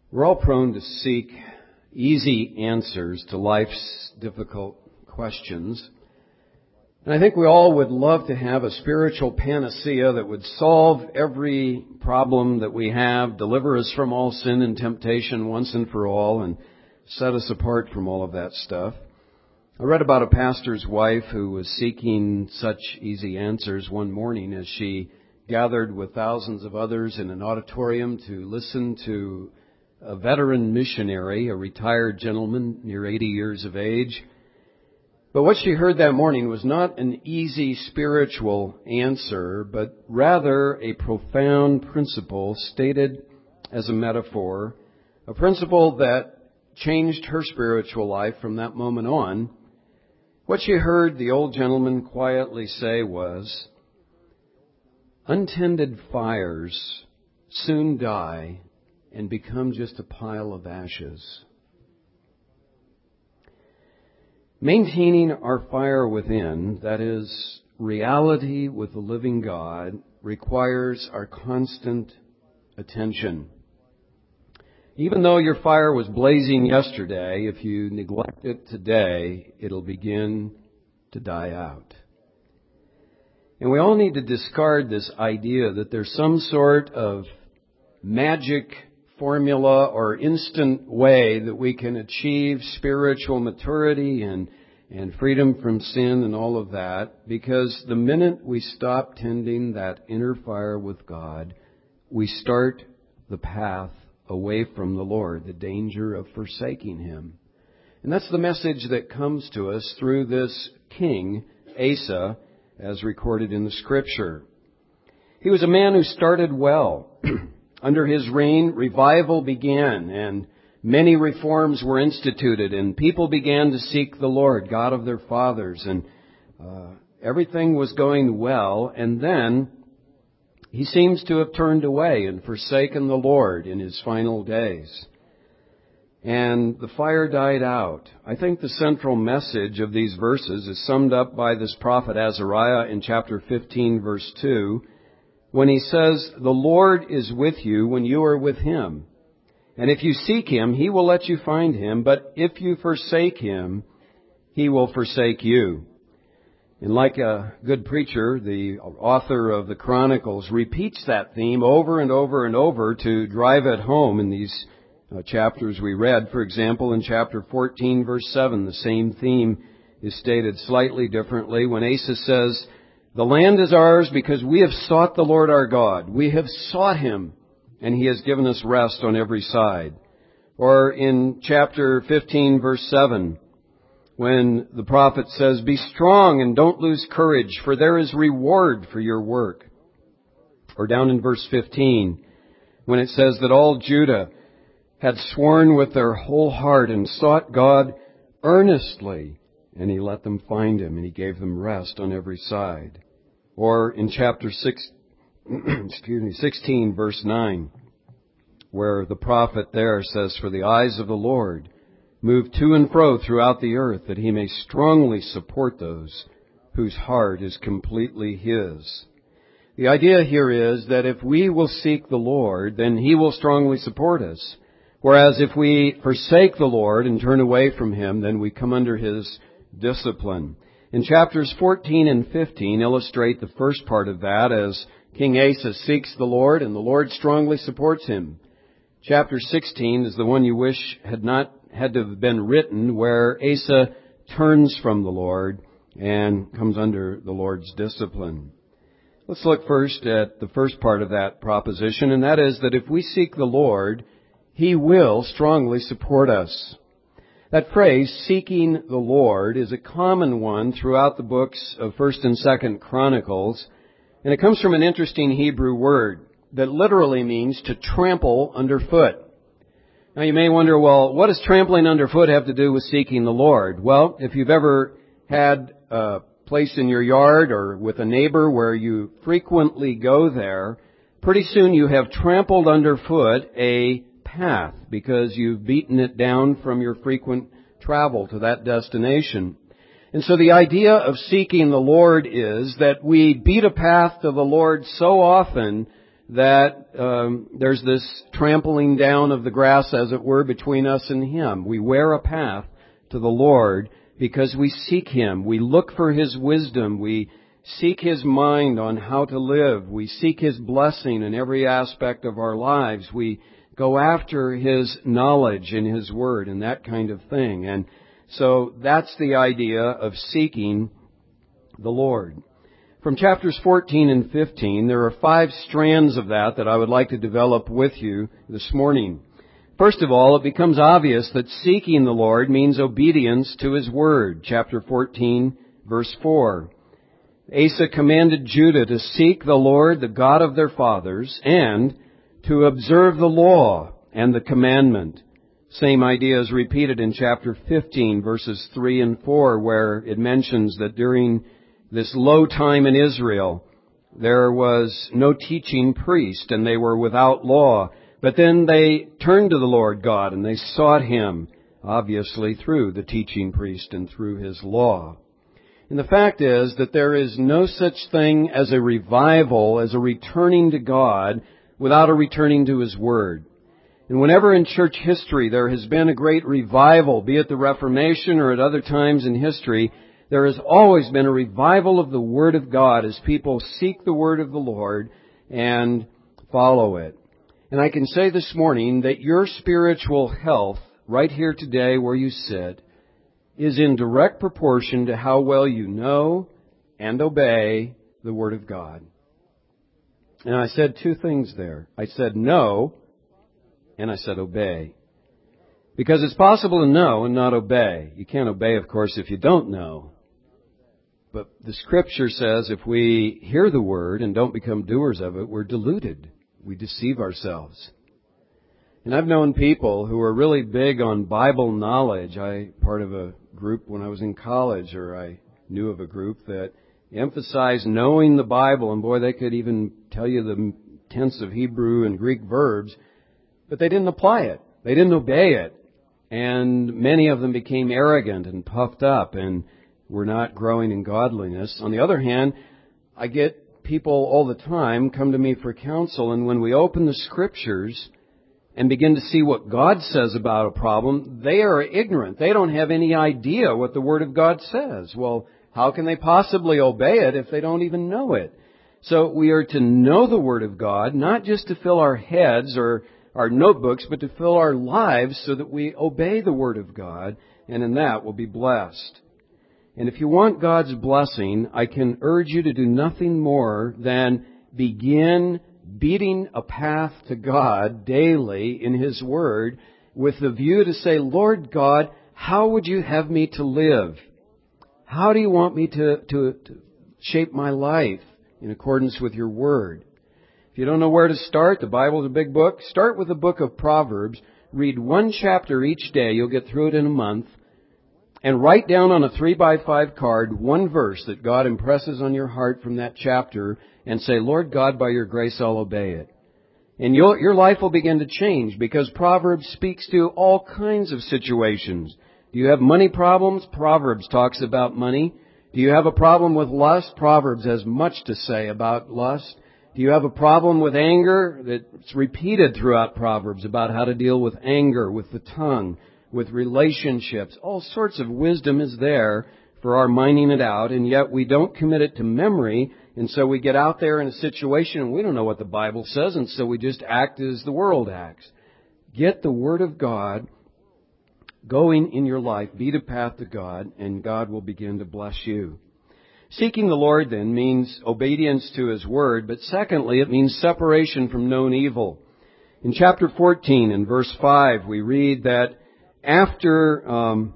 We're all prone to seek easy answers to life's difficult questions. And I think we all would love to have a spiritual panacea that would solve every problem that we have, deliver us from all sin and temptation once and for all, and set us apart from all of that stuff. I read about a pastor's wife who was seeking such easy answers one morning as she gathered with thousands of others in an auditorium to listen to a veteran missionary, a retired gentleman near 80 years of age. But what she heard that morning was not an easy spiritual answer, but rather a profound principle stated as a metaphor, a principle that changed her spiritual life from that moment on. What she heard the old gentleman quietly say was, "Untended fires soon die and become just a pile of ashes." Maintaining our fire within, that is, reality with the living God, requires our constant attention. Even though your fire was blazing yesterday, if you neglect it today, it'll begin to die out. And we all need to discard this idea that there's some sort of magic formula or instant way that we can achieve spiritual maturity and freedom from sin and all of that, because the minute we stop tending that inner fire with God, we start the path away from the Lord, the danger of forsaking Him. And that's the message that comes to us through this king, Asa, as recorded in the Scripture. He was a man who started well. Under his reign, revival began, and many reforms were instituted, and people began to seek the Lord, God of their fathers, and everything was going well. And then he seems to have turned away and forsaken the Lord in his final days. And the fire died out. I think the central message of these verses is summed up by this prophet Azariah in chapter 15, verse 2, when he says, "The Lord is with you when you are with Him. And if you seek Him, He will let you find Him. But if you forsake Him, He will forsake you." And like a good preacher, the author of the Chronicles repeats that theme over and over and over to drive it home in these chapters we read. For example, in chapter 14, verse 7, the same theme is stated slightly differently when Asa says, "The land is ours because we have sought the Lord our God. We have sought Him, and He has given us rest on every side." Or in chapter 15, verse 7, when the prophet says, "Be strong and don't lose courage, for there is reward for your work." Or down in verse 15, when it says that all Judah had sworn with their whole heart and sought God earnestly, and He let them find Him, and He gave them rest on every side. Or in chapter 16, verse 9, where the prophet there says, "For the eyes of the Lord move to and fro throughout the earth, that He may strongly support those whose heart is completely His." The idea here is that if we will seek the Lord, then He will strongly support us. Whereas if we forsake the Lord and turn away from Him, then we come under His discipline. And chapters 14 and 15 illustrate the first part of that as King Asa seeks the Lord and the Lord strongly supports him. Chapter 16 is the one you wish had not had to have been written, where Asa turns from the Lord and comes under the Lord's discipline. Let's look first at the first part of that proposition, and that is that if we seek the Lord, He will strongly support us. That phrase, seeking the Lord, is a common one throughout the books of 1st and 2nd Chronicles, and it comes from an interesting Hebrew word that literally means to trample underfoot. Now you may wonder, well, what does trampling underfoot have to do with seeking the Lord? Well, if you've ever had a place in your yard or with a neighbor where you frequently go there, pretty soon you have trampled underfoot a path because you've beaten it down from your frequent travel to that destination. And so the idea of seeking the Lord is that we beat a path to the Lord so often that there's this trampling down of the grass, as it were, between us and Him. We wear a path to the Lord because we seek Him. We look for His wisdom. We seek His mind on how to live. We seek His blessing in every aspect of our lives. We go after His knowledge in His Word and that kind of thing. And so that's the idea of seeking the Lord. From chapters 14 and 15, there are 5 strands of that I would like to develop with you this morning. First of all, it becomes obvious that seeking the Lord means obedience to His Word. Chapter 14, verse 4. Asa commanded Judah to seek the Lord, the God of their fathers, and to observe the law and the commandment. Same idea is repeated in chapter 15, verses 3 and 4, where it mentions that during this low time in Israel, there was no teaching priest, and they were without law. But then they turned to the Lord God, and they sought Him, obviously through the teaching priest and through His law. And the fact is that there is no such thing as a revival, as a returning to God, without a returning to His Word. And whenever in church history there has been a great revival, be it the Reformation or at other times in history, there has always been a revival of the Word of God as people seek the Word of the Lord and follow it. And I can say this morning that your spiritual health, right here today where you sit, is in direct proportion to how well you know and obey the Word of God. And I said 2 things there. I said know, and I said obey. Because it's possible to know and not obey. You can't obey, of course, if you don't know. But the Scripture says if we hear the Word and don't become doers of it, we're deluded. We deceive ourselves. And I've known people who are really big on Bible knowledge. Part of a group when I was in college, or I knew of a group that emphasized knowing the Bible, and boy, they could even tell you the tense of Hebrew and Greek verbs, but they didn't apply it. They didn't obey it. And many of them became arrogant and puffed up and were not growing in godliness. On the other hand, I get people all the time come to me for counsel, and when we open the Scriptures and begin to see what God says about a problem, they are ignorant. They don't have any idea what the Word of God says. Well, how can they possibly obey it if they don't even know it? So we are to know the Word of God, not just to fill our heads or our notebooks, but to fill our lives so that we obey the Word of God, and in that we'll be blessed. And if you want God's blessing, I can urge you to do nothing more than begin beating a path to God daily in His Word with the view to say, Lord God, how would you have me to live? How do you want me to shape my life in accordance with your Word? If you don't know where to start, the Bible is a big book. Start with the book of Proverbs. Read 1 chapter each day. You'll get through it in a month. And write down on a 3x5 card 1 verse that God impresses on your heart from that chapter and say, Lord God, by your grace I'll obey it. And your life will begin to change because Proverbs speaks to all kinds of situations. Do you have money problems? Proverbs talks about money. Do you have a problem with lust? Proverbs has much to say about lust. Do you have a problem with anger? It's repeated throughout Proverbs about how to deal with anger, with the tongue, with relationships. All sorts of wisdom is there for our mining it out, and yet we don't commit it to memory, and so we get out there in a situation and we don't know what the Bible says, and so we just act as the world acts. Get the Word of God going in your life. Beat a path to God, and God will begin to bless you. Seeking the Lord, then, means obedience to His Word, but secondly, it means separation from known evil. In chapter 14 and verse 5, we read that after,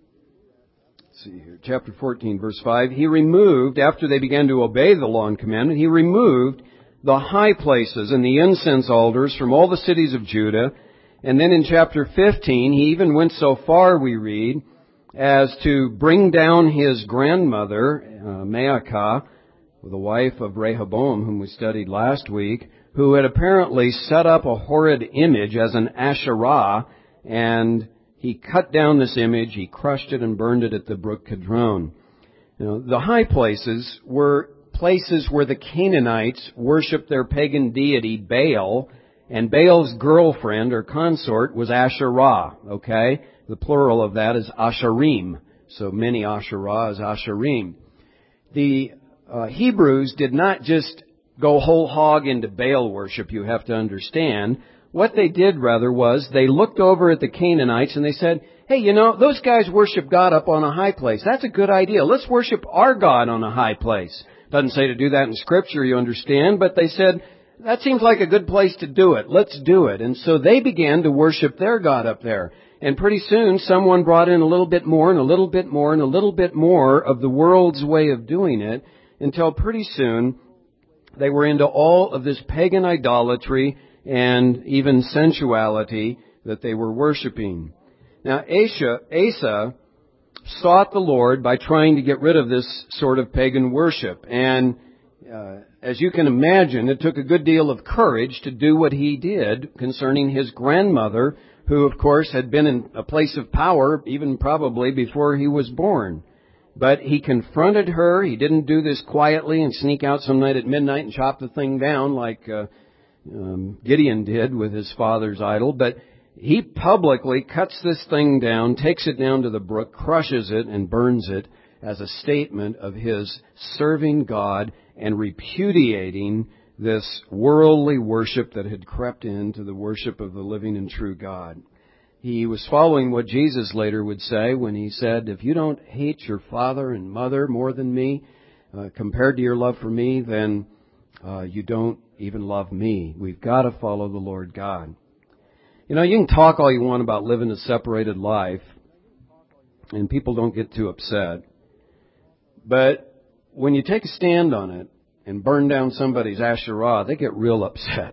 chapter 14, verse 5, He removed, after they began to obey the law and commandment, He removed the high places and the incense altars from all the cities of Judah. And then in chapter 15, He even went so far, we read, as to bring down His grandmother, Maacah, the wife of Rehoboam, whom we studied last week, who had apparently set up a horrid image as an Asherah, and He cut down this image, He crushed it and burned it at the brook Kidron. The high places were places where the Canaanites worshiped their pagan deity Baal, and Baal's girlfriend or consort was Asherah, okay? The plural of that is Asherim. So many Asherah is Asherim. The Hebrews did not just go whole hog into Baal worship, you have to understand. What they did, rather, was they looked over at the Canaanites and they said, hey, you know, those guys worship God up on a high place. That's a good idea. Let's worship our God on a high place. Doesn't say to do that in Scripture, you understand, but they said, that seems like a good place to do it. Let's do it. And so they began to worship their God up there. And pretty soon someone brought in a little bit more and a little bit more and a little bit more of the world's way of doing it until pretty soon they were into all of this pagan idolatry and even sensuality that they were worshiping. Now, Asa sought the Lord by trying to get rid of this sort of pagan worship. And as you can imagine, it took a good deal of courage to do what he did concerning his grandmother, who, of course, had been in a place of power even probably before he was born. But he confronted her. He didn't do this quietly and sneak out some night at midnight and chop the thing down like Gideon did with his father's idol. But he publicly cuts this thing down, takes it down to the brook, crushes it, and burns it as a statement of his serving God and repudiating this worldly worship that had crept into the worship of the living and true God. He was following what Jesus later would say when he said, if you don't hate your father and mother more than me, compared to your love for me, then you don't even love me. We've got to follow the Lord God. You know, you can talk all you want about living a separated life, and people don't get too upset. But when you take a stand on it and burn down somebody's Asherah, they get real upset.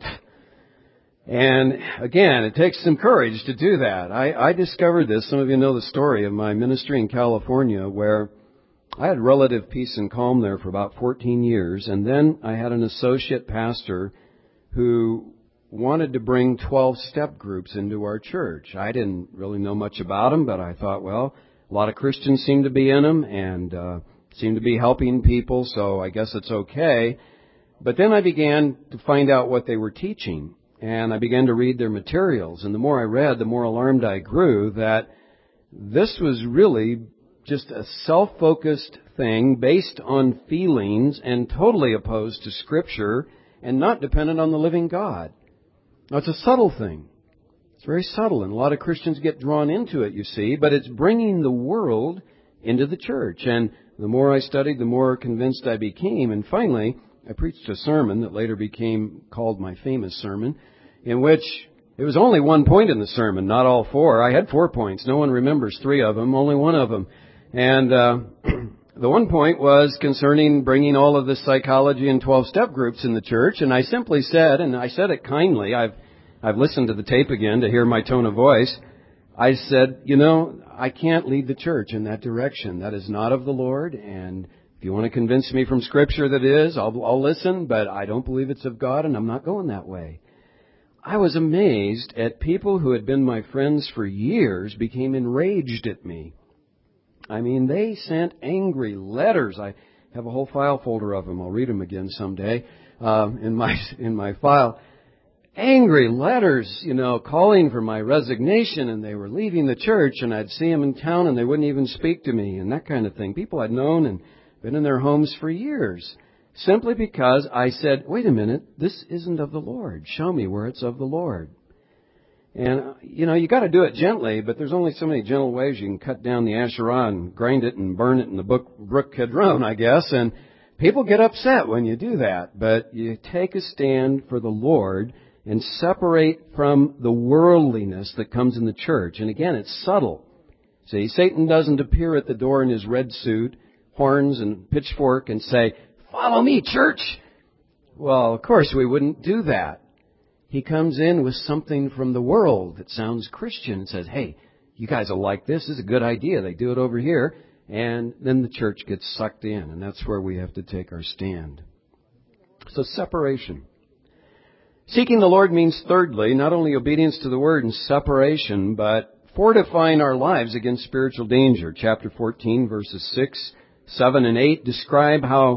And again, it takes some courage to do that. I discovered this. Some of you know the story of my ministry in California, where I had relative peace and calm there for about 14 years. And then I had an associate pastor who wanted to bring 12-step groups into our church. I didn't really know much about them, but I thought, well, a lot of Christians seem to be in them and seem to be helping people, so I guess it's okay. But then I began to find out what they were teaching. And I began to read their materials. And the more I read, the more alarmed I grew that this was really just a self-focused thing based on feelings and totally opposed to Scripture and not dependent on the living God. Now, it's a subtle thing. It's very subtle, and a lot of Christians get drawn into it, you see, but it's bringing the world into the church. And the more I studied, the more convinced I became. And finally, I preached a sermon that later became called my famous sermon, in which it was only one point in the sermon, not all four. I had 4 points. No one remembers 3 of them, only one of them. And the one point was concerning bringing all of this psychology and 12-step groups in the church. And I simply said, and I said it kindly, I've listened to the tape again to hear my tone of voice. I said, you know, I can't lead the church in that direction. That is not of the Lord. And if you want to convince me from Scripture that it is, I'll listen, but I don't believe it's of God, and I'm not going that way. I was amazed at people who had been my friends for years became enraged at me. I mean, they sent angry letters. I have a whole file folder of them. I'll read them again someday in my file. Angry letters, you know, calling for my resignation, and they were leaving the church, and I'd see them in town, and they wouldn't even speak to me, and that kind of thing. People I'd known and been in their homes for years. Simply because I said, wait a minute, this isn't of the Lord. Show me where it's of the Lord. And, you know, you got to do it gently, but there's only so many gentle ways you can cut down the Asherah and grind it and burn it in the brook Kedron, I guess. And people get upset when you do that. But you take a stand for the Lord and separate from the worldliness that comes in the church. And again, it's subtle. See, Satan doesn't appear at the door in his red suit, horns and pitchfork, and say, follow me, church. Well, of course we wouldn't do that. He comes in with something from the world that sounds Christian and says, hey, you guys will like this. This is a good idea. They do it over here. And then the church gets sucked in, and that's where we have to take our stand. So separation. Seeking the Lord means, thirdly, not only obedience to the Word and separation, but fortifying our lives against spiritual danger. Chapter 14, verses 6, 7, and 8 describe how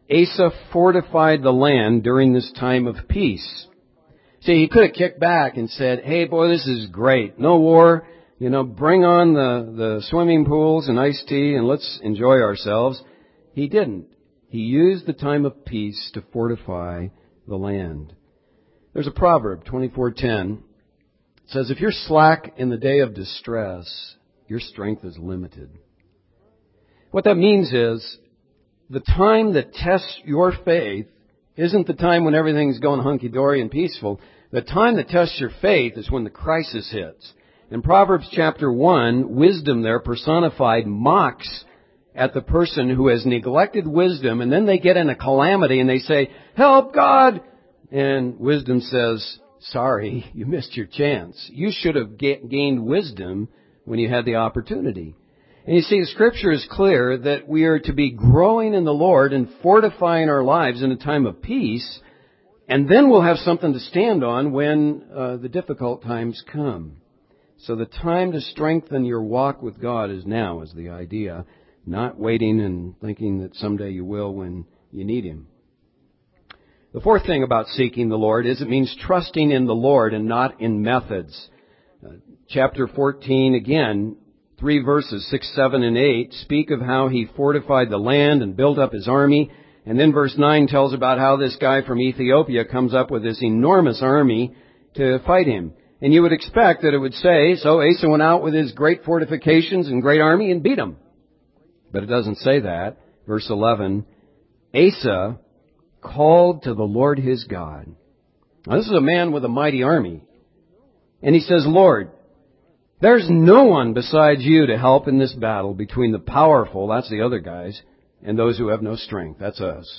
Asa fortified the land during this time of peace. See, he could have kicked back and said, hey boy, this is great. No war. Bring on the swimming pools and iced tea and let's enjoy ourselves. He didn't. He used the time of peace to fortify the land. There's a proverb, 24:10. It says, if you're slack in the day of distress, your strength is limited. What that means is, the time that tests your faith isn't the time when everything's going hunky-dory and peaceful. The time that tests your faith is when the crisis hits. In Proverbs chapter 1, wisdom there personified mocks at the person who has neglected wisdom, and then they get in a calamity and they say, help God! And wisdom says, sorry, you missed your chance. You should have gained wisdom when you had the opportunity. And you see, the Scripture is clear that we are to be growing in the Lord and fortifying our lives in a time of peace, and then we'll have something to stand on when the difficult times come. So the time to strengthen your walk with God is now, is the idea, not waiting and thinking that someday you will when you need Him. The fourth thing about seeking the Lord is it means trusting in the Lord and not in methods. Chapter 14, again, 3 verses, 6, 7, and 8, speak of how he fortified the land and built up his army. And then verse 9 tells about how this guy from Ethiopia comes up with this enormous army to fight him. And you would expect that it would say, so Asa went out with his great fortifications and great army and beat him. But it doesn't say that. Verse 11, Asa called to the Lord his God. Now, this is a man with a mighty army. And he says, Lord, there's no one besides you to help in this battle between the powerful, that's the other guys, and those who have no strength, that's us.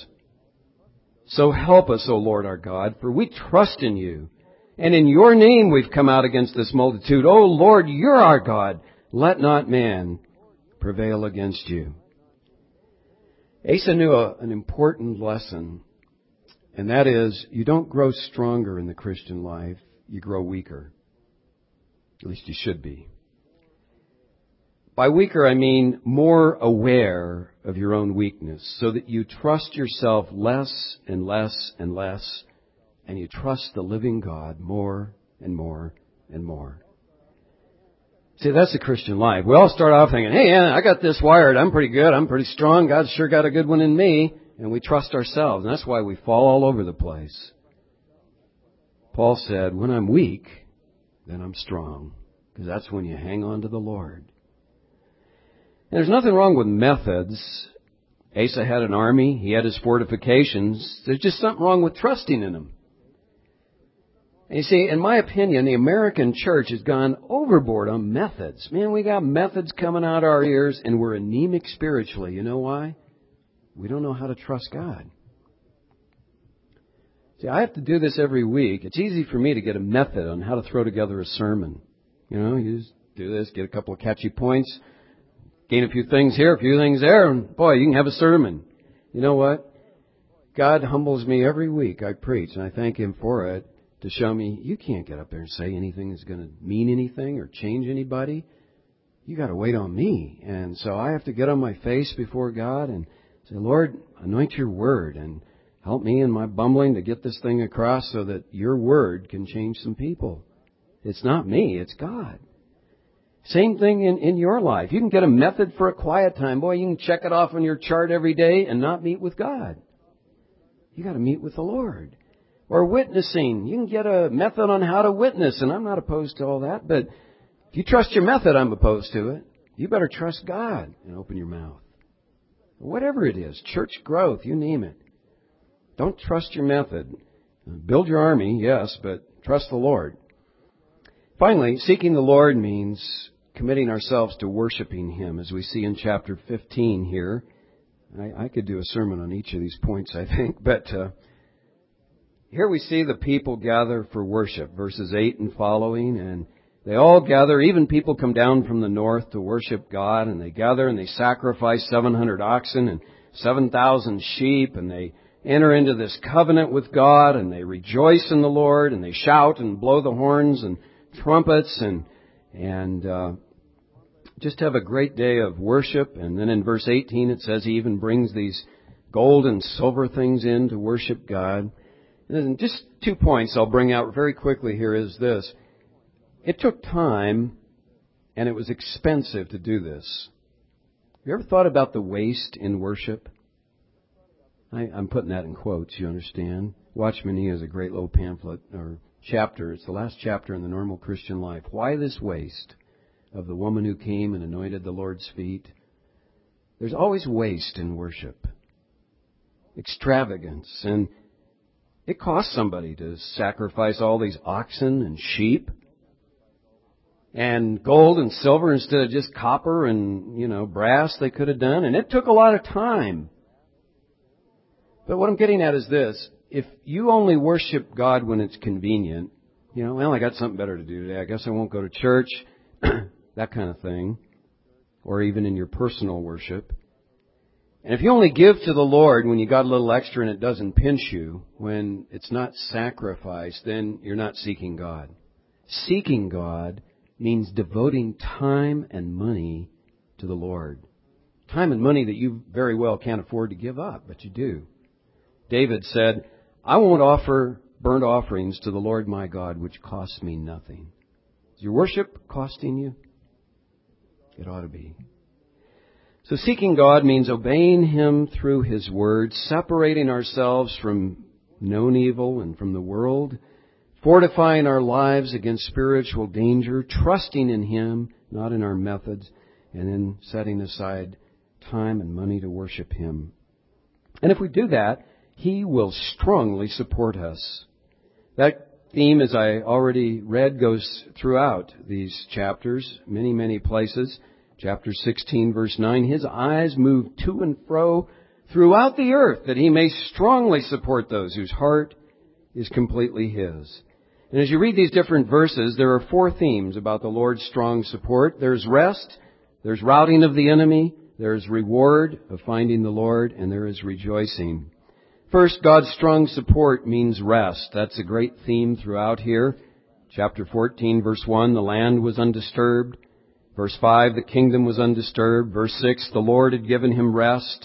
So help us, O Lord our God, for we trust in you. And in your name we've come out against this multitude. O Lord, you're our God. Let not man prevail against you. Asa knew an important lesson, and that is, you don't grow stronger in the Christian life, you grow weaker. At least you should be. By weaker, I mean more aware of your own weakness, so that you trust yourself less and less and less, and you trust the living God more and more and more. See, that's the Christian life. We all start off thinking, hey, I got this wired. I'm pretty good. I'm pretty strong. God's sure got a good one in me. And we trust ourselves. And that's why we fall all over the place. Paul said, when I'm weak, then I'm strong. Because that's when you hang on to the Lord. And there's nothing wrong with methods. Asa had an army. He had his fortifications. There's just something wrong with trusting in them. And you see, in my opinion, the American church has gone overboard on methods. Man, we got methods coming out our ears, and we're anemic spiritually. You know why? We don't know how to trust God. See, I have to do this every week. It's easy for me to get a method on how to throw together a sermon. You just do this, get a couple of catchy points, gain a few things here, a few things there, and boy, you can have a sermon. You know what? God humbles me every week I preach, and I thank Him for it, to show me you can't get up there and say anything that's going to mean anything or change anybody. You got to wait on me. And so I have to get on my face before God and say, Lord, anoint your word and help me in my bumbling to get this thing across so that your word can change some people. It's not me, it's God. Same thing in your life. You can get a method for a quiet time. Boy, you can check it off on your chart every day and not meet with God. You got to meet with the Lord. Or witnessing. You can get a method on how to witness, and I'm not opposed to all that, but if you trust your method, I'm opposed to it. You better trust God and open your mouth. Whatever it is, church growth, you name it. Don't trust your method. Build your army, yes, but trust the Lord. Finally, seeking the Lord means committing ourselves to worshiping Him, as we see in chapter 15 here. I could do a sermon on each of these points, I think, but here we see the people gather for worship, verses 8 and following, and they all gather. Even people come down from the north to worship God, and they gather and they sacrifice 700 oxen and 7,000 sheep, and they enter into this covenant with God, and they rejoice in the Lord, and they shout and blow the horns and trumpets, and just have a great day of worship. And then in verse 18 it says He even brings these gold and silver things in to worship God. And just 2 points I'll bring out very quickly here is this. It took time and it was expensive to do this. Have you ever thought about the waste in worship? I'm putting that in quotes, you understand. Watchman Nee has a great little pamphlet or chapter. It's the last chapter in the normal Christian life. Why this waste of the woman who came and anointed the Lord's feet? There's always waste in worship. Extravagance. And it costs somebody to sacrifice all these oxen and sheep and gold and silver instead of just copper and, brass they could have done. And it took a lot of time. But what I'm getting at is this. If you only worship God when it's convenient, I got something better to do today. I guess I won't go to church, that kind of thing, or even in your personal worship. And if you only give to the Lord when you got a little extra and it doesn't pinch you, when it's not sacrifice, then you're not seeking God. Seeking God means devoting time and money to the Lord. Time and money that you very well can't afford to give up, but you do. David said, I won't offer burnt offerings to the Lord my God, which costs me nothing. Is your worship costing you? It ought to be. So seeking God means obeying Him through His Word, separating ourselves from known evil and from the world, fortifying our lives against spiritual danger, trusting in Him, not in our methods, and then setting aside time and money to worship Him. And if we do that, He will strongly support us. That theme, as I already read, goes throughout these chapters, many, many places. Chapter 16, verse 9, His eyes move to and fro throughout the earth, that He may strongly support those whose heart is completely His. And as you read these different verses, there are 4 themes about the Lord's strong support. There's rest, there's routing of the enemy, there's reward of finding the Lord, and there is rejoicing. First, God's strong support means rest. That's a great theme throughout here. Chapter 14, verse 1, the land was undisturbed. Verse 5, the kingdom was undisturbed. Verse 6, the Lord had given him rest.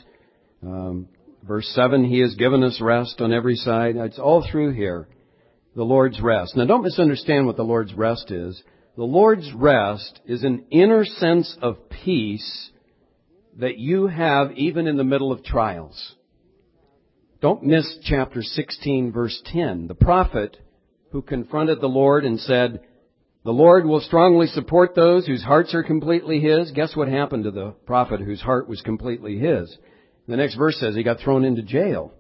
Verse 7, He has given us rest on every side. It's all through here, the Lord's rest. Now, don't misunderstand what the Lord's rest is. The Lord's rest is an inner sense of peace that you have even in the middle of trials. Don't miss chapter 16, verse 10. The prophet who confronted the Lord and said, the Lord will strongly support those whose hearts are completely His. Guess what happened to the prophet whose heart was completely His? The next verse says he got thrown into jail.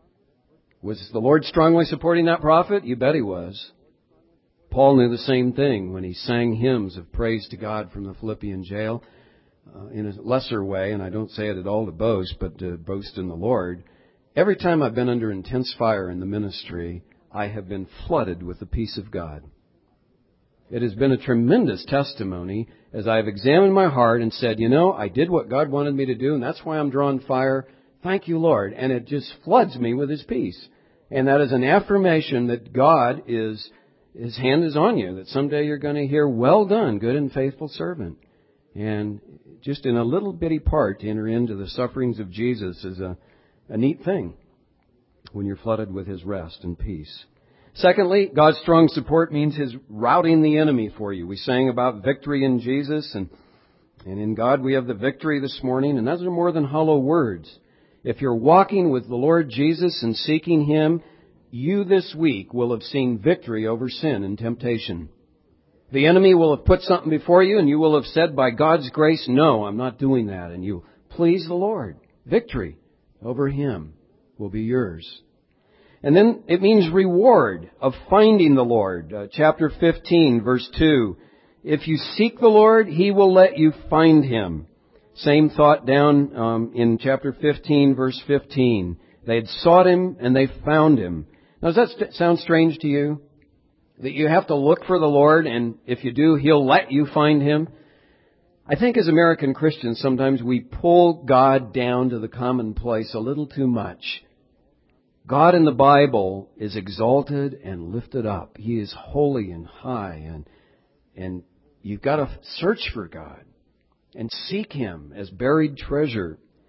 Was the Lord strongly supporting that prophet? You bet He was. Paul knew the same thing when he sang hymns of praise to God from the Philippian jail. In a lesser way, and I don't say it at all to boast, but to boast in the Lord. Every time I've been under intense fire in the ministry, I have been flooded with the peace of God. It has been a tremendous testimony as I've examined my heart and said, I did what God wanted me to do, and that's why I'm drawing fire. Thank you, Lord. And it just floods me with His peace. And that is an affirmation that God His hand is on you, that someday you're going to hear, well done, good and faithful servant. And just in a little bitty part to enter into the sufferings of Jesus is a neat thing when you're flooded with His rest and peace. Secondly, God's strong support means His routing the enemy for you. We sang about victory in Jesus, and in God we have the victory this morning, and those are more than hollow words. If you're walking with the Lord Jesus and seeking Him, you this week will have seen victory over sin and temptation. The enemy will have put something before you, and you will have said, by God's grace, no, I'm not doing that. And you please the Lord. Victory over him will be yours. And then it means reward of finding the Lord. Chapter 15, verse 2. If you seek the Lord, He will let you find Him. Same thought down in chapter 15, verse 15. They had sought Him and they found Him. Now, does that sound strange to you? That you have to look for the Lord, and if you do, He'll let you find Him? I think as American Christians, sometimes we pull God down to the commonplace a little too much. God in the Bible is exalted and lifted up. He is holy and high, and you've got to search for God and seek Him as buried treasure.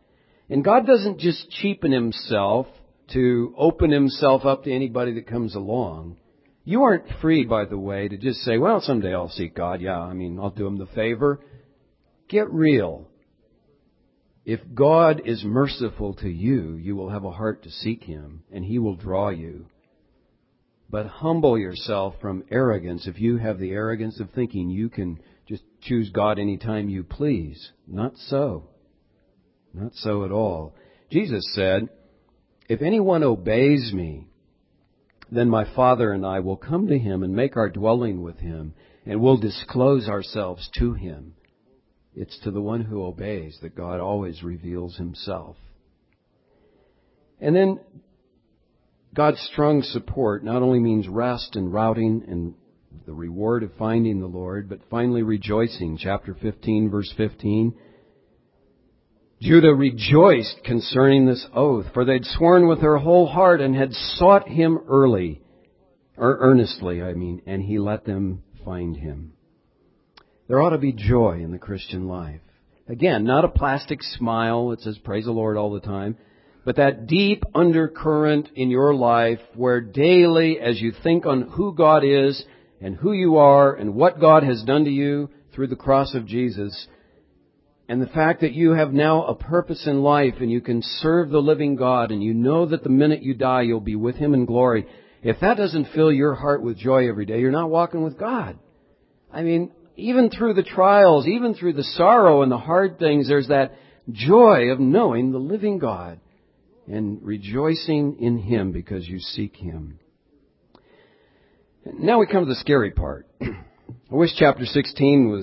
And God doesn't just cheapen Himself to open Himself up to anybody that comes along. You aren't free, by the way, to just say, well, someday I'll seek God. Yeah, I'll do Him the favor. Get real. If God is merciful to you, you will have a heart to seek Him, and He will draw you. But humble yourself from arrogance. If you have the arrogance of thinking you can just choose God anytime you please. Not so. Not so at all. Jesus said, if anyone obeys me, then my Father and I will come to him and make our dwelling with him, and will disclose ourselves to him. It's to the one who obeys that God always reveals Himself. And then God's strong support not only means rest and routing and the reward of finding the Lord, but finally rejoicing. Chapter 15, verse 15. Judah rejoiced concerning this oath, for they'd sworn with their whole heart and had sought Him earnestly, and He let them find Him. There ought to be joy in the Christian life. Again, not a plastic smile that says praise the Lord all the time, but that deep undercurrent in your life where daily, as you think on who God is and who you are and what God has done to you through the cross of Jesus, and the fact that you have now a purpose in life and you can serve the living God and you know that the minute you die you'll be with Him in glory, if that doesn't fill your heart with joy every day, you're not walking with God. Even through the trials, even through the sorrow and the hard things, there's that joy of knowing the living God and rejoicing in Him because you seek Him. Now we come to the scary part. I wish chapter 16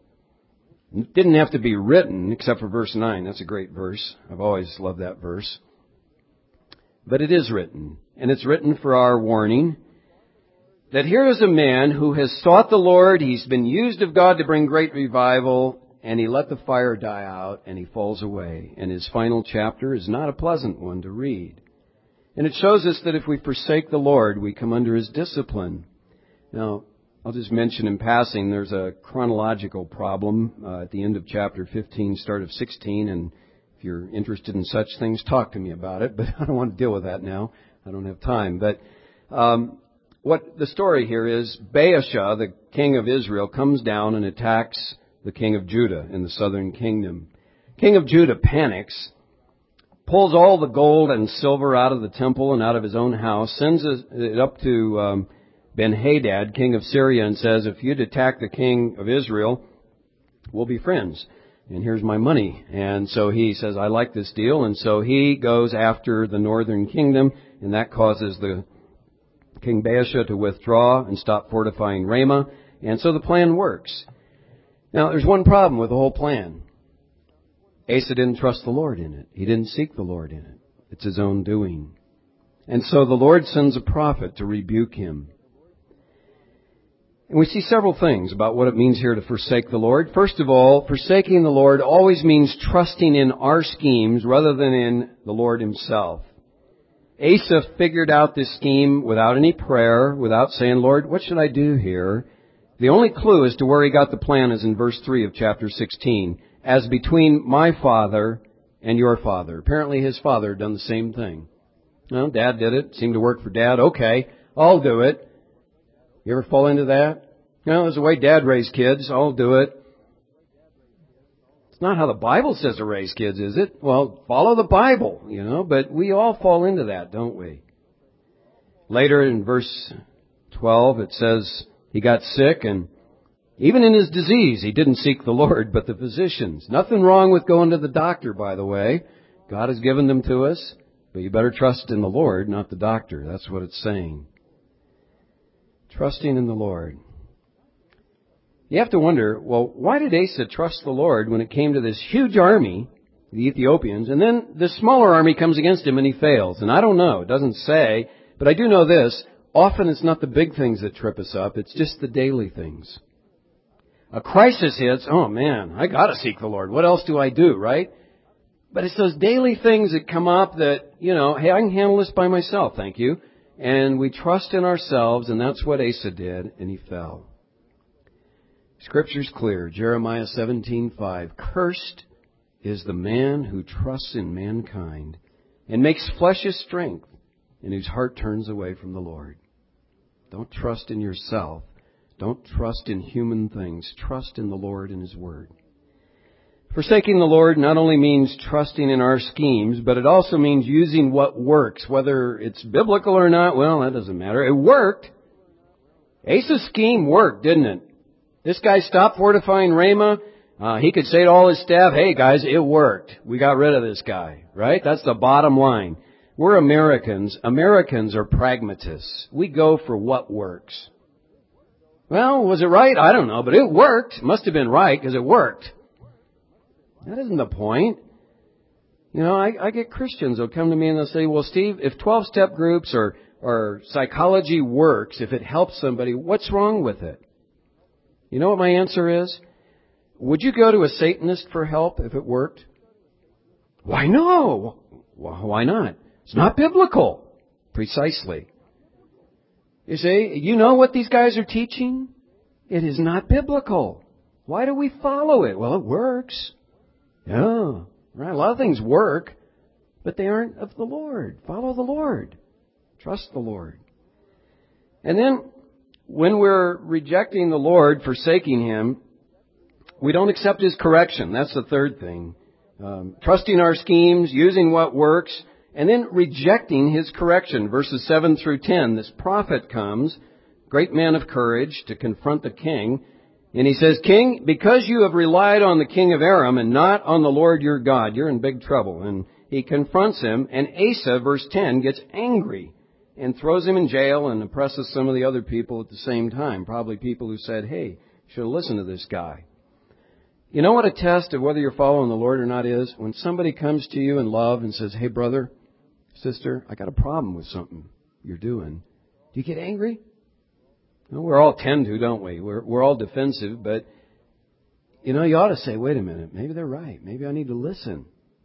didn't have to be written except for verse 9. That's a great verse. I've always loved that verse. But it is written, and it's written for our warning, that here is a man who has sought the Lord, he's been used of God to bring great revival, and he let the fire die out, and he falls away. And his final chapter is not a pleasant one to read. And it shows us that if we forsake the Lord, we come under His discipline. Now, I'll just mention in passing, there's a chronological problem at the end of chapter 15, start of 16, and if you're interested in such things, talk to me about it, but I don't want to deal with that now. I don't have time. But what the story here is, Baasha, the king of Israel, comes down and attacks the king of Judah in the southern kingdom. King of Judah panics, pulls all the gold and silver out of the temple and out of his own house, sends it up to Ben-Hadad, king of Syria, and says, if you'd attack the king of Israel, we'll be friends. And here's my money. And so he says, I like this deal. And so he goes after the northern kingdom, and that causes the King Baasha to withdraw and stop fortifying Ramah. And so the plan works. Now, there's one problem with the whole plan. Asa didn't trust the Lord in it. He didn't seek the Lord in it. It's his own doing. And so the Lord sends a prophet to rebuke him. And we see several things about what it means here to forsake the Lord. First of all, forsaking the Lord always means trusting in our schemes rather than in the Lord Himself. Asa figured out this scheme without any prayer, without saying, Lord, what should I do here? The only clue as to where he got the plan is in verse 3 of chapter 16. As between my father and your father. Apparently his father had done the same thing. Well, Dad did it. Seemed to work for Dad. Okay, I'll do it. You ever fall into that? No, there's the way Dad raised kids. I'll do it. It's not how the Bible says to raise kids, is it? Well, follow the Bible, but we all fall into that, don't we? Later in verse 12, it says he got sick, and even in his disease, he didn't seek the Lord, but the physicians. Nothing wrong with going to the doctor, by the way. God has given them to us, but you better trust in the Lord, not the doctor. That's what it's saying. Trusting in the Lord. You have to wonder, well, why did Asa trust the Lord when it came to this huge army, the Ethiopians, and then this smaller army comes against him and he fails? And I don't know. It doesn't say. But I do know this. Often it's not the big things that trip us up. It's just the daily things. A crisis hits. Oh, man, I got to seek the Lord. What else do I do, right? But it's those daily things that come up that, hey, I can handle this by myself, thank you. And we trust in ourselves, and that's what Asa did, and he fell. Scripture's clear. Jeremiah 17:5. Cursed is the man who trusts in mankind and makes flesh his strength, and whose heart turns away from the Lord. Don't trust in yourself. Don't trust in human things. Trust in the Lord and His Word. Forsaking the Lord not only means trusting in our schemes, but it also means using what works. Whether it's biblical or not, well, that doesn't matter. It worked. Asa's scheme worked, didn't it? This guy stopped fortifying Ramah. He could say to all his staff, hey guys, it worked. We got rid of this guy, right? That's the bottom line. We're Americans. Americans are pragmatists. We go for what works. Well, was it right? I don't know, but it worked. It must have been right because it worked. That isn't the point. You know, I get Christians who'll come to me and they'll say, well, Steve, if 12-step groups or psychology works, if it helps somebody, what's wrong with it? You know what my answer is? Would you go to a Satanist for help if it worked? Why no? Well, why not? It's not biblical. Precisely. You say, you know what these guys are teaching? It is not biblical. Why do we follow it? Well, it works. Yeah, right. A lot of things work, but they aren't of the Lord. Follow the Lord. Trust the Lord. And then, when we're rejecting the Lord, forsaking Him, we don't accept His correction. That's the third thing. Trusting our schemes, using what works, and then rejecting His correction. Verses 7 through 10, this prophet comes, great man of courage, to confront the king. And he says, King, because you have relied on the king of Aram and not on the Lord your God, you're in big trouble. And he confronts him, and Asa, verse 10, gets angry and throws him in jail and oppresses some of the other people at the same time. Probably people who said, hey, you should have listened to this guy. You know what a test of whether you're following the Lord or not is? When somebody comes to you in love and says, hey, brother, sister, I got a problem with something you're doing. Do you get angry? Well, we all tend to, don't we? We're all defensive, but, you know, you ought to say, wait a minute, maybe they're right. Maybe I need to listen.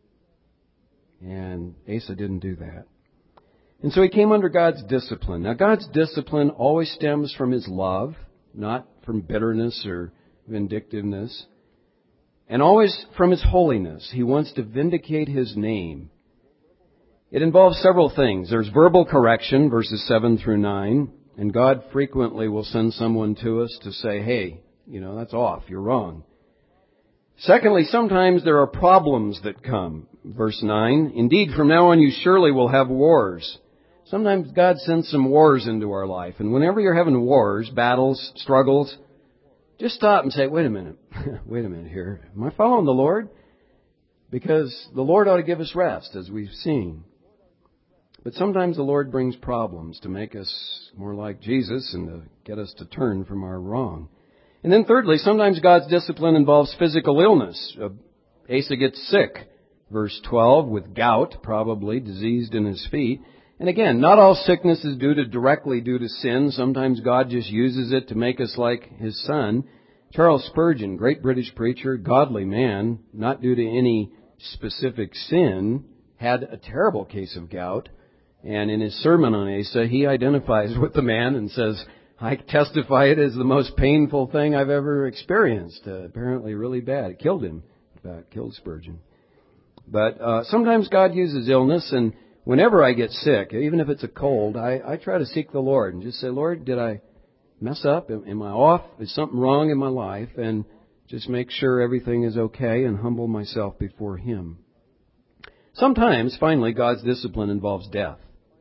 And Asa didn't do that. And so he came under God's discipline. Now, God's discipline always stems from His love, not from bitterness or vindictiveness, and always from His holiness. He wants to vindicate His name. It involves several things. There's verbal correction, verses 7 through 9. And God frequently will send someone to us to say, hey, you know, that's off. You're wrong. Secondly, sometimes there are problems that come. Verse 9, indeed, from now on you surely will have wars. Sometimes God sends some wars into our life. And whenever you're having wars, battles, struggles, just stop and say, wait a minute. Wait a minute here. Am I following the Lord? Because the Lord ought to give us rest, as we've seen. But sometimes the Lord brings problems to make us more like Jesus and to get us to turn from our wrong. And then thirdly, sometimes God's discipline involves physical illness. Asa gets sick, verse 12, with gout, probably, diseased in his feet. And again, not all sickness is directly due to sin. Sometimes God just uses it to make us like His Son. Charles Spurgeon, great British preacher, godly man, not due to any specific sin, had a terrible case of gout. And in his sermon on Asa, he identifies with the man and says, I testify it as the most painful thing I've ever experienced. Apparently really bad. It killed him. In fact, killed Spurgeon. But sometimes God uses illness, and whenever I get sick, even if it's a cold, I try to seek the Lord and just say, Lord, did I mess up? Am I off? Is something wrong in my life? And just make sure everything is okay and humble myself before Him. Sometimes, finally, God's discipline involves death.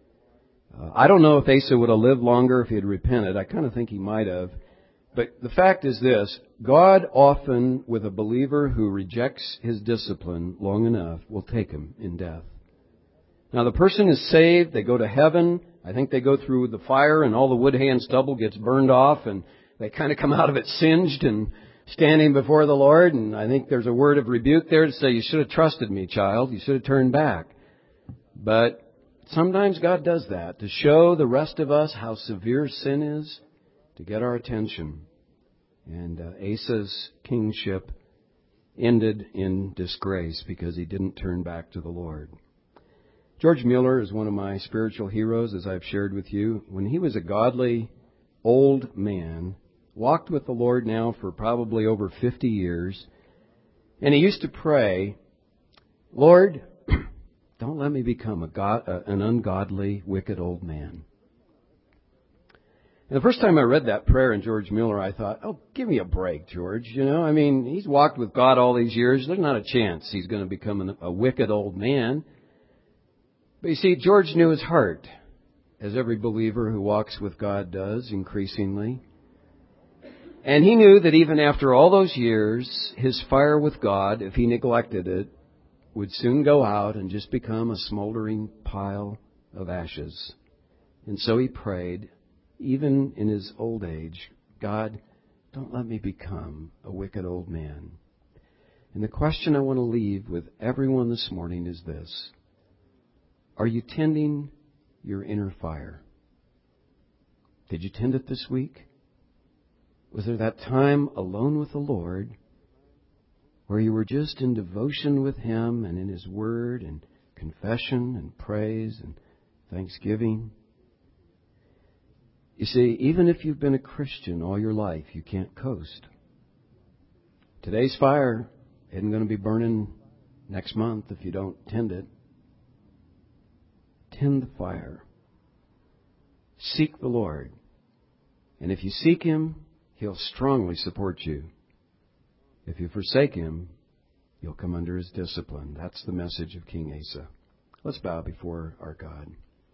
I don't know if Asa would have lived longer if he had repented. I kind of think he might have. But the fact is this, God often, with a believer who rejects His discipline long enough, will take him in death. Now, the person is saved. They go to heaven. I think they go through the fire and all the wood, hay, and stubble gets burned off, and they kind of come out of it singed and standing before the Lord. And I think there's a word of rebuke there to say, you should have trusted me, child. You should have turned back. But sometimes God does that to show the rest of us how severe sin is, to get our attention. And Asa's kingship ended in disgrace because he didn't turn back to the Lord. George Mueller is one of my spiritual heroes, as I've shared with you. When he was a godly old man, walked with the Lord now for probably over 50 years, and he used to pray, Lord, don't let me become an ungodly, wicked old man. And the first time I read that prayer in George Mueller, I thought, oh, give me a break, George. I mean, he's walked with God all these years. There's not a chance he's going to become a wicked old man. But you see, George knew his heart, as every believer who walks with God does increasingly. And he knew that even after all those years, his fire with God, if he neglected it, would soon go out and just become a smoldering pile of ashes. And so he prayed, even in his old age, God, don't let me become a wicked old man. And the question I want to leave with everyone this morning is this. Are you tending your inner fire? Did you tend it this week? Was there that time alone with the Lord where you were just in devotion with Him and in His Word and confession and praise and thanksgiving? You see, even if you've been a Christian all your life, you can't coast. Today's fire isn't going to be burning next month if you don't tend it. Tend the fire. Seek the Lord. And if you seek Him, He'll strongly support you. If you forsake Him, you'll come under His discipline. That's the message of King Asa. Let's bow before our God.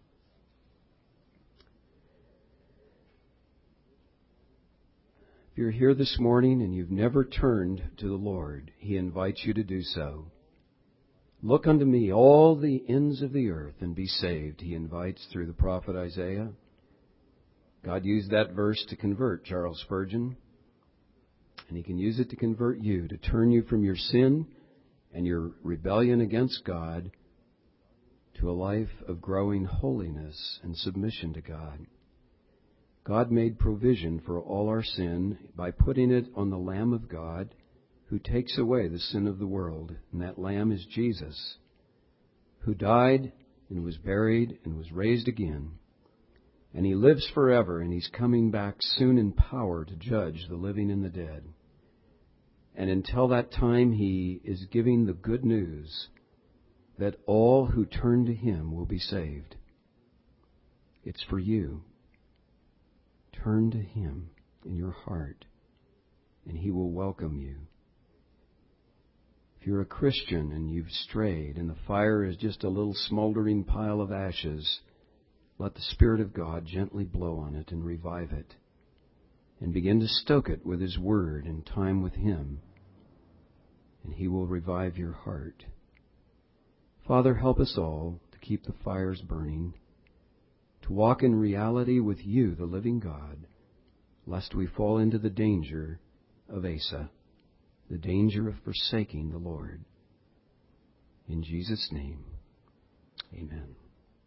If you're here this morning and you've never turned to the Lord, He invites you to do so. Look unto me, all the ends of the earth, and be saved, He invites through the prophet Isaiah. God used that verse to convert Charles Spurgeon, and He can use it to convert you, to turn you from your sin and your rebellion against God to a life of growing holiness and submission to God. God made provision for all our sin by putting it on the Lamb of God who takes away the sin of the world. And that Lamb is Jesus, who died and was buried and was raised again. And He lives forever, and He's coming back soon in power to judge the living and the dead. And until that time, He is giving the good news that all who turn to Him will be saved. It's for you. Turn to Him in your heart, and He will welcome you. If you're a Christian and you've strayed, and the fire is just a little smoldering pile of ashes, let the Spirit of God gently blow on it and revive it, and begin to stoke it with His Word and time with Him, and He will revive your heart. Father, help us all to keep the fires burning, to walk in reality with You, the living God, lest we fall into the danger of Asa, the danger of forsaking the Lord. In Jesus' name, amen.